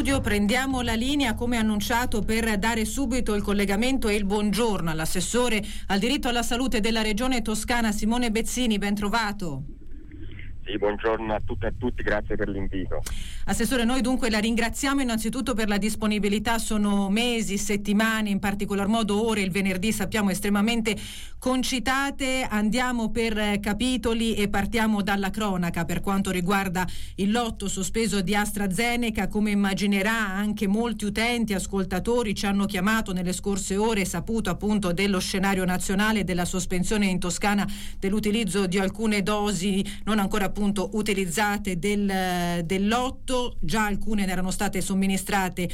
studio prendiamo la linea come annunciato per dare subito il collegamento e il buongiorno all'assessore al diritto alla salute della Regione Toscana Simone Bezzini, ben trovato. Sì, buongiorno a tutte e a tutti, grazie per l'invito. Assessore, noi dunque la ringraziamo innanzitutto per la disponibilità, sono mesi, settimane, in particolar modo ore, il venerdì sappiamo estremamente concitate, andiamo per capitoli e partiamo dalla cronaca per quanto riguarda il lotto sospeso di AstraZeneca. Come immaginerà anche molti utenti, ascoltatori ci hanno chiamato nelle scorse ore, saputo appunto dello scenario nazionale, della sospensione in Toscana dell'utilizzo di alcune dosi non ancora appunto utilizzate del lotto, già alcune ne erano state somministrate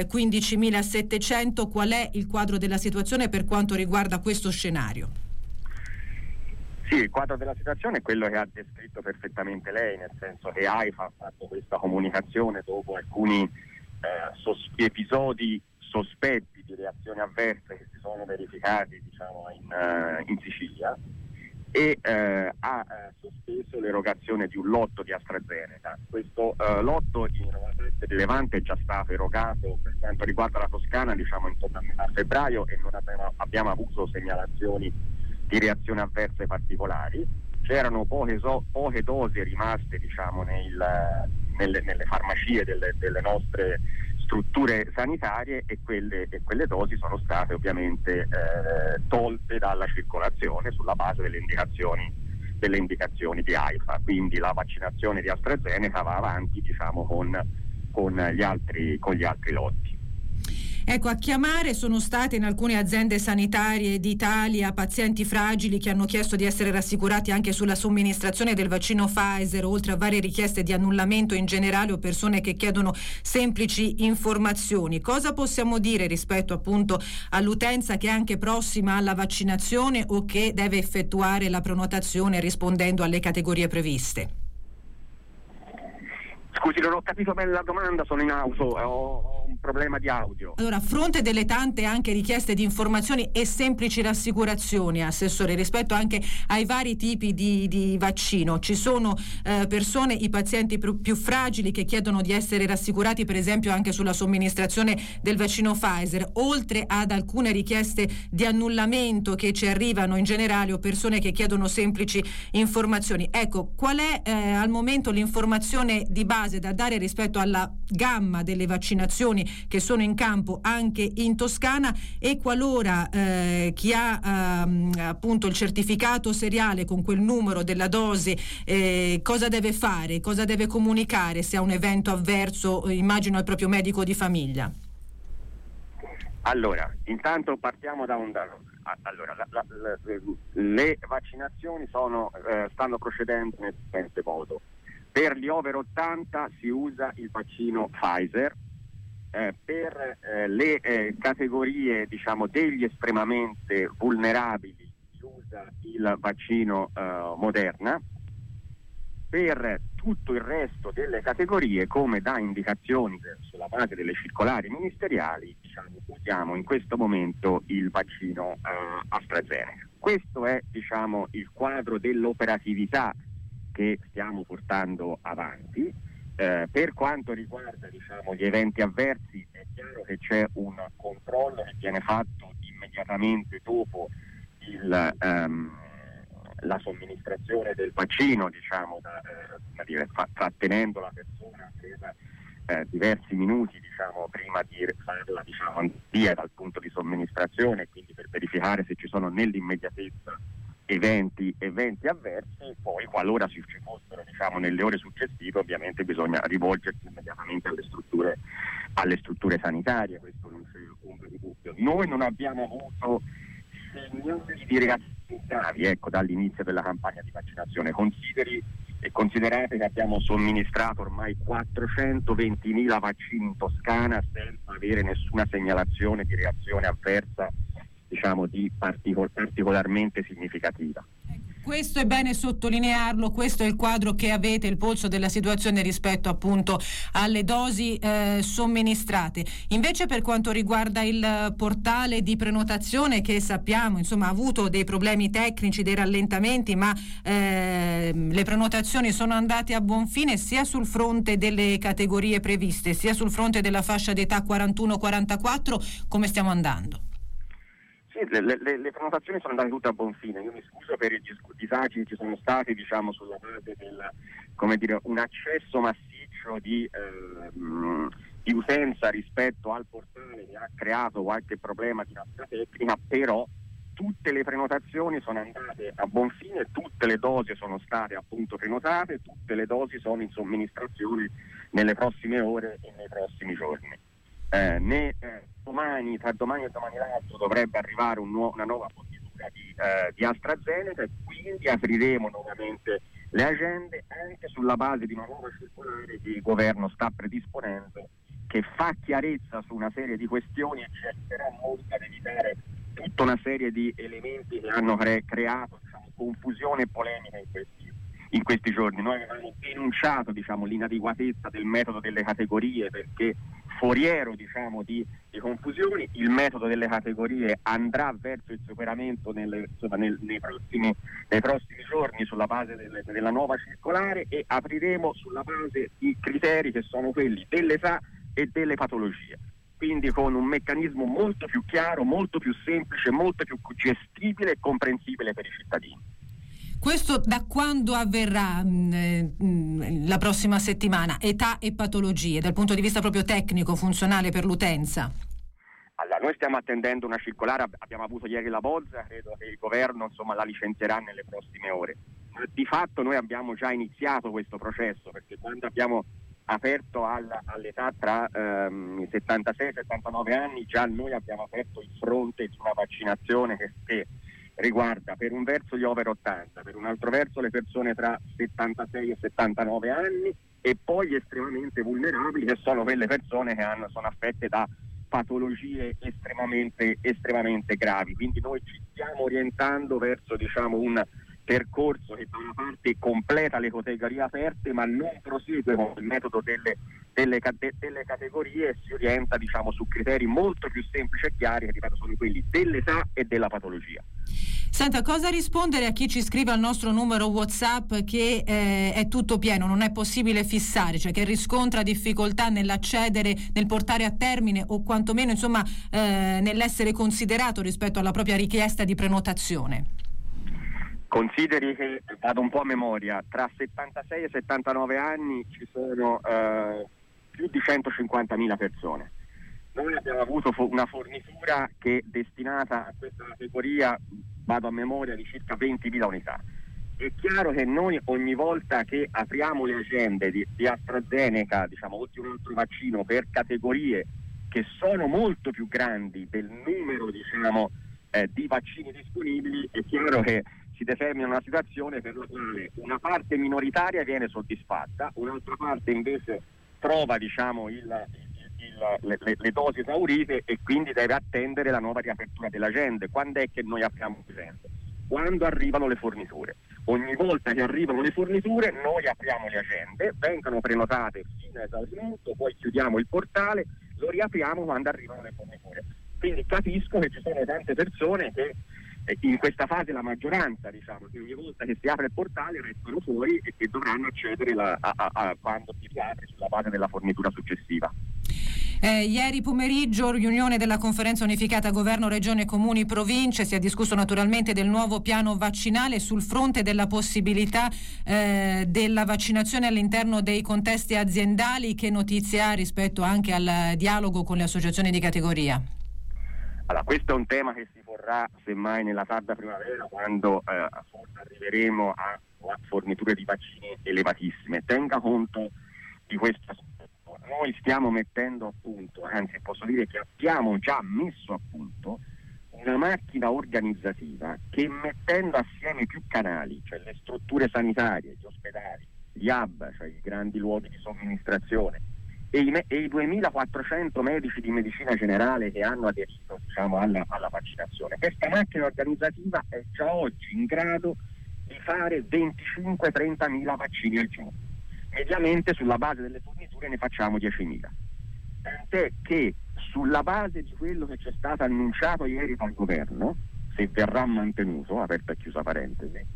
15.700. Qual è il quadro della situazione per quanto riguarda questo scenario? Sì, il quadro della situazione è quello che ha descritto perfettamente lei, nel senso che AIFA ha fatto questa comunicazione dopo alcuni episodi sospetti di reazioni avverse che si sono verificati in Sicilia, e ha sospeso l'erogazione di un lotto di AstraZeneca. Questo lotto in rilevante è già stato erogato per quanto riguarda la Toscana intorno a metà febbraio, e non abbiamo avuto segnalazioni di reazioni avverse particolari. C'erano poche dosi rimaste nelle farmacie delle nostre strutture sanitarie, e quelle dosi sono state ovviamente tolte dalla circolazione sulla base delle indicazioni di AIFA. Quindi la vaccinazione di AstraZeneca va avanti con gli altri lotti. Ecco, a chiamare sono state in alcune aziende sanitarie d'Italia pazienti fragili che hanno chiesto di essere rassicurati anche sulla somministrazione del vaccino Pfizer, oltre a varie richieste di annullamento in generale o persone che chiedono semplici informazioni. Cosa possiamo dire rispetto appunto all'utenza che è anche prossima alla vaccinazione o che deve effettuare la prenotazione rispondendo alle categorie previste? Scusi, non ho capito bene la domanda, sono in auto, ho un problema di audio. Allora, a fronte delle tante anche richieste di informazioni e semplici rassicurazioni, Assessore, rispetto anche ai vari tipi di vaccino, ci sono persone, i pazienti più fragili, che chiedono di essere rassicurati per esempio anche sulla somministrazione del vaccino Pfizer, oltre ad alcune richieste di annullamento che ci arrivano in generale, o persone che chiedono semplici informazioni. Ecco, qual è al momento l'informazione di base da dare rispetto alla gamma delle vaccinazioni che sono in campo anche in Toscana, e qualora chi ha appunto il certificato seriale con quel numero della dose cosa deve fare, cosa deve comunicare se ha un evento avverso, immagino al proprio medico di famiglia? Allora, intanto partiamo da le vaccinazioni stanno procedendo nel seguente modo. Per gli over 80 si usa il vaccino Pfizer, per le categorie degli estremamente vulnerabili si usa il vaccino Moderna. Per tutto il resto delle categorie, come da indicazioni sulla base delle circolari ministeriali, usiamo in questo momento il vaccino AstraZeneca. Questo è il quadro dell'operatività che stiamo portando avanti. Per quanto riguarda gli eventi avversi, è chiaro che c'è un controllo che viene fatto immediatamente dopo la somministrazione del vaccino, trattenendo la persona per diversi minuti prima di farla via dal punto di somministrazione, quindi per verificare se ci sono nell'immediatezza eventi avversi. Poi qualora ci fossero nelle ore successive, ovviamente bisogna rivolgersi immediatamente alle strutture sanitarie, questo non c'è ombra di dubbio. Noi non abbiamo avuto segnali di reazioni gravi dall'inizio della campagna di vaccinazione. Considerate che abbiamo somministrato ormai 420.000 vaccini in Toscana senza avere nessuna segnalazione di reazione avversa particolarmente significativa. Questo è bene sottolinearlo, questo è il quadro che avete, il polso della situazione rispetto appunto alle dosi somministrate. Invece per quanto riguarda il portale di prenotazione, che sappiamo insomma ha avuto dei problemi tecnici, dei rallentamenti, ma le prenotazioni sono andate a buon fine sia sul fronte delle categorie previste sia sul fronte della fascia d'età 41-44, come stiamo andando? Le prenotazioni sono andate tutte a buon fine. Io mi scuso per i disagi che ci sono stati, diciamo, sulla base del, un accesso massiccio di utenza rispetto al portale che ha creato qualche problema di natura tecnica, però tutte le prenotazioni sono andate a buon fine, tutte le dosi sono state appunto prenotate, tutte le dosi sono in somministrazione nelle prossime ore e nei prossimi giorni. Tra domani e domani l'altro dovrebbe arrivare una nuova fornitura di AstraZeneca, e quindi apriremo nuovamente le agende anche sulla base di una nuova circolare che il governo sta predisponendo, che fa chiarezza su una serie di questioni e cercherà molto ad evitare tutta una serie di elementi che hanno creato confusione e polemica in questi giorni. Noi avevamo denunciato l'inadeguatezza del metodo delle categorie, perché foriero di confusioni. Il metodo delle categorie andrà verso il superamento nei prossimi giorni sulla base della nuova circolare, e apriremo sulla base di criteri che sono quelli dell'età e delle patologie, quindi con un meccanismo molto più chiaro, molto più semplice, molto più gestibile e comprensibile per i cittadini. Questo da quando avverrà la prossima settimana? Età e patologie, dal punto di vista proprio tecnico, funzionale per l'utenza? Allora, noi stiamo attendendo una circolare, abbiamo avuto ieri la bozza, credo che il governo la licenzierà nelle prossime ore. Ma di fatto noi abbiamo già iniziato questo processo, perché quando abbiamo aperto all'età tra 76 e 79 anni, già noi abbiamo aperto il fronte di una vaccinazione che riguarda per un verso gli over 80, per un altro verso le persone tra 76 e 79 anni, e poi gli estremamente vulnerabili, che sono quelle persone che sono affette da patologie estremamente gravi. Quindi noi ci stiamo orientando verso un percorso che da una parte completa le categorie aperte, ma non prosegue con il metodo delle categorie, e si orienta su criteri molto più semplici e chiari, che ripeto sono quelli dell'età e della patologia. Senta, cosa rispondere a chi ci scrive al nostro numero WhatsApp che è tutto pieno, non è possibile fissare, cioè che riscontra difficoltà nell'accedere, nel portare a termine o quantomeno nell'essere considerato rispetto alla propria richiesta di prenotazione? Consideri che, vado un po' a memoria, tra 76 e 79 anni ci sono più di 150.000 persone. Noi abbiamo avuto una fornitura che è destinata a questa categoria, vado a memoria, di circa 20.000 unità. È chiaro che noi ogni volta che apriamo le agende di AstraZeneca, o di un altro vaccino per categorie che sono molto più grandi del numero di vaccini disponibili, è chiaro che si determina una situazione per la quale una parte minoritaria viene soddisfatta, un'altra parte invece trova le dosi esaurite, e quindi deve attendere la nuova riapertura delle agende. Quando è che noi apriamo le agende? Quando arrivano le forniture. Ogni volta che arrivano le forniture noi apriamo le agende, vengono prenotate fino a esaurimento, poi chiudiamo il portale, lo riapriamo quando arrivano le forniture. Quindi capisco che ci sono tante persone che in questa fase, la maggioranza, che ogni volta che si apre il portale restano fuori e che dovranno accedere a quando si riapre sulla base della fornitura successiva. Ieri pomeriggio riunione della conferenza unificata Governo, Regione, Comuni, Province, si è discusso naturalmente del nuovo piano vaccinale sul fronte della possibilità della vaccinazione all'interno dei contesti aziendali. Che notizie ha rispetto anche al dialogo con le associazioni di categoria? Allora, questo è un tema che si porrà semmai nella tarda primavera, quando arriveremo a forniture di vaccini elevatissime. Tenga conto di questo aspetto. Noi stiamo mettendo a punto, anzi posso dire che abbiamo già messo a punto una macchina organizzativa che, mettendo assieme più canali, cioè le strutture sanitarie, gli ospedali, gli hub, cioè i grandi luoghi di somministrazione, e i 2.400 medici di medicina generale che hanno aderito alla vaccinazione. Questa macchina organizzativa è già oggi in grado di fare 25-30.000 vaccini al giorno. Mediamente sulla base delle forniture ne facciamo 10.000. Tant'è che sulla base di quello che c'è stato annunciato ieri dal governo, se verrà mantenuto, aperta e chiusa parentesi,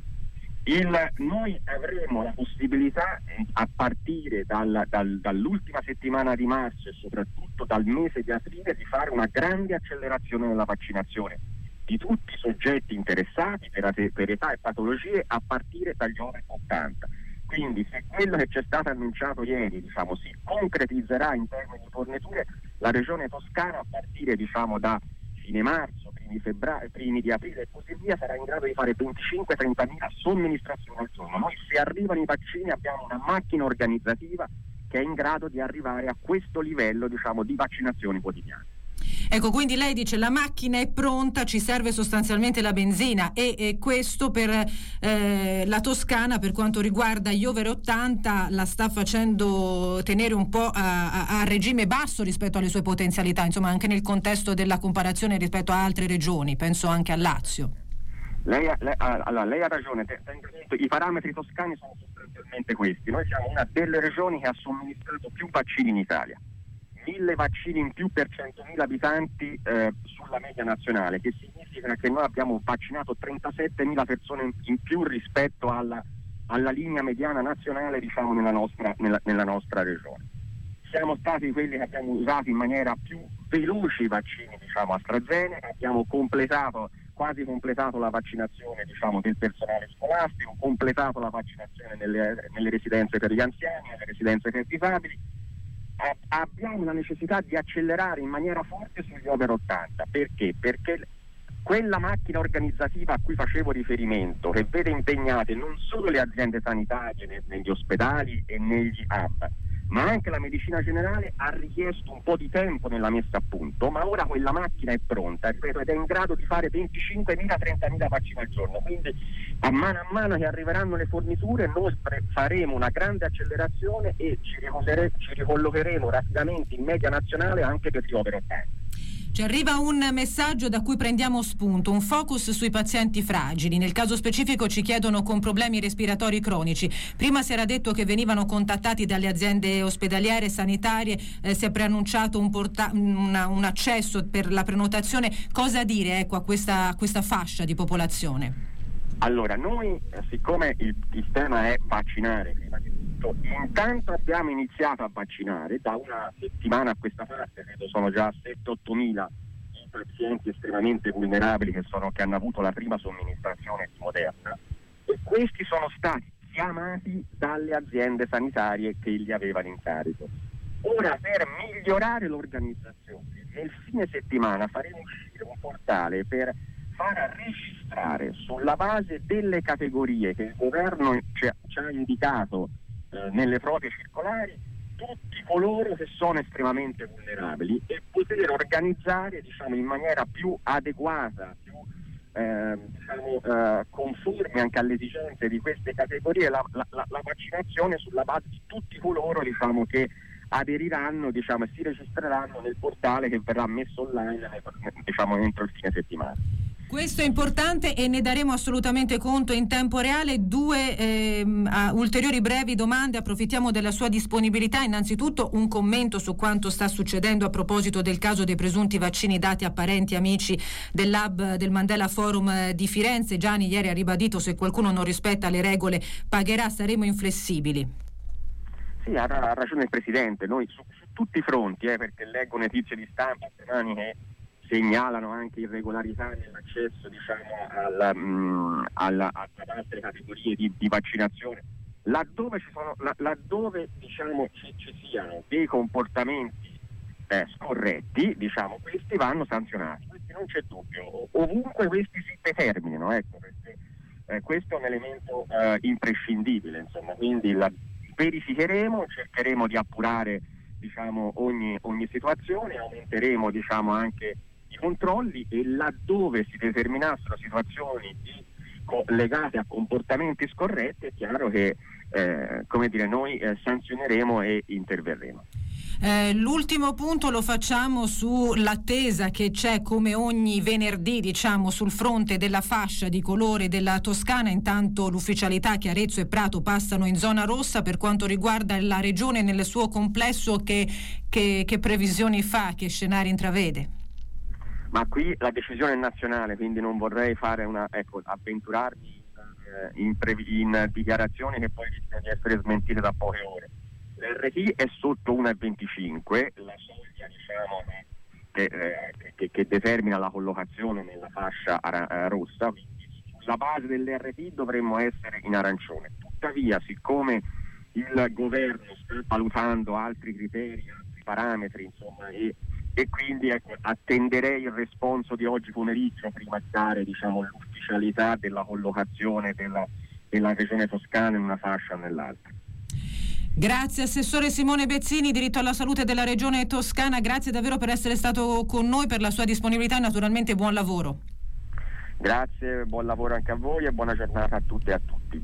noi avremo la possibilità a partire dall'ultima settimana di marzo e soprattutto dal mese di aprile di fare una grande accelerazione della vaccinazione di tutti i soggetti interessati per età e patologie a partire dagli over 80. Quindi se quello che c'è stato annunciato ieri si concretizzerà in termini di forniture, la regione Toscana a partire da fine marzo, primi di aprile e così via sarà in grado di fare 25-30.000 somministrazioni al giorno. Noi se arrivano i vaccini abbiamo una macchina organizzativa che è in grado di arrivare a questo livello di vaccinazioni quotidiane. Ecco, quindi lei dice la macchina è pronta, ci serve sostanzialmente la benzina e questo per la Toscana, per quanto riguarda gli over 80, la sta facendo tenere un po' a regime basso rispetto alle sue potenzialità, insomma anche nel contesto della comparazione rispetto a altre regioni, penso anche al Lazio. Lei ha ragione, i parametri toscani sono sostanzialmente questi. Noi siamo una delle regioni che ha somministrato più vaccini in Italia. 1.000 vaccini in più per 100.000 abitanti sulla media nazionale, che significa che noi abbiamo vaccinato 37.000 persone in più rispetto alla linea mediana nazionale nella nostra regione. Siamo stati quelli che abbiamo usato in maniera più veloce i vaccini AstraZeneca, abbiamo quasi completato la vaccinazione del personale scolastico, completato la vaccinazione nelle residenze per gli anziani, nelle residenze per disabili. Abbiamo la necessità di accelerare in maniera forte sugli over 80. Perché? Perché quella macchina organizzativa a cui facevo riferimento, che vede impegnate non solo le aziende sanitarie negli ospedali e negli hub, ma anche la medicina generale, ha richiesto un po' di tempo nella messa a punto, ma ora quella macchina è pronta, ripeto, ed è in grado di fare 25.000-30.000 vaccini al giorno. Quindi a mano che arriveranno le forniture noi faremo una grande accelerazione e ci ricollocheremo rapidamente in media nazionale anche per gli over 80. Ci arriva un messaggio da cui prendiamo spunto, un focus sui pazienti fragili. Nel caso specifico ci chiedono con problemi respiratori cronici. Prima si era detto che venivano contattati dalle aziende ospedaliere sanitarie, si è preannunciato un accesso per la prenotazione. Cosa dire a questa fascia di popolazione? Allora, noi, siccome il tema è vaccinare prima di tutto, intanto abbiamo iniziato a vaccinare da una settimana a questa parte, credo sono già 7-8.000 i pazienti estremamente vulnerabili che hanno avuto la prima somministrazione di Moderna, e questi sono stati chiamati dalle aziende sanitarie che li avevano in carico. Ora, per migliorare l'organizzazione, nel fine settimana faremo uscire un portale per far registrare sulla base delle categorie che il governo ci ha indicato nelle proprie circolari tutti coloro che sono estremamente vulnerabili e poter organizzare in maniera più adeguata, più conforme anche alle esigenze di queste categorie la vaccinazione sulla base di tutti coloro che aderiranno e si registreranno nel portale che verrà messo online entro il fine settimana. Questo è importante e ne daremo assolutamente conto in tempo reale. Due ulteriori brevi domande, approfittiamo della sua disponibilità. Innanzitutto un commento su quanto sta succedendo a proposito del caso dei presunti vaccini dati a parenti e amici del Lab del Mandela Forum di Firenze. Gianni ieri ha ribadito: se qualcuno non rispetta le regole pagherà, saremo inflessibili. Sì, ha ragione il Presidente, noi su tutti i fronti, perché leggo notizie di stampa stamani che segnalano anche irregolarità nell'accesso alle altre categorie di vaccinazione. Laddove ci siano dei comportamenti scorretti, questi vanno sanzionati, questi non c'è dubbio, ovunque questi si determinino, perché questo è un elemento imprescindibile, quindi verificheremo, cercheremo di appurare ogni situazione, aumenteremo anche i controlli, e laddove si determinassero situazioni legate a comportamenti scorretti è chiaro che noi sanzioneremo e interverremo. L'ultimo punto lo facciamo sull'attesa che c'è come ogni venerdì, diciamo, sul fronte della fascia di colore della Toscana. Intanto l'ufficialità che Arezzo e Prato passano in zona rossa. Per quanto riguarda la regione nel suo complesso, che previsioni fa, che scenari intravede? Ma qui la decisione è nazionale, quindi non vorrei fare avventurarmi in dichiarazioni che poi rischiano di essere smentite da poche ore. L'RT è sotto 1,25, la soglia, diciamo, che determina la collocazione nella fascia rossa, quindi sulla base dell'RT dovremmo essere in arancione. Tuttavia, siccome il governo sta valutando altri criteri, altri parametri, insomma, e quindi attenderei il responso di oggi pomeriggio prima di dare, diciamo, l'ufficialità della collocazione della regione toscana in una fascia o nell'altra. Grazie Assessore Simone Bezzini, diritto alla salute della regione Toscana, grazie davvero per essere stato con noi, per la sua disponibilità e naturalmente buon lavoro. Grazie, buon lavoro anche a voi e buona giornata a tutte e a tutti.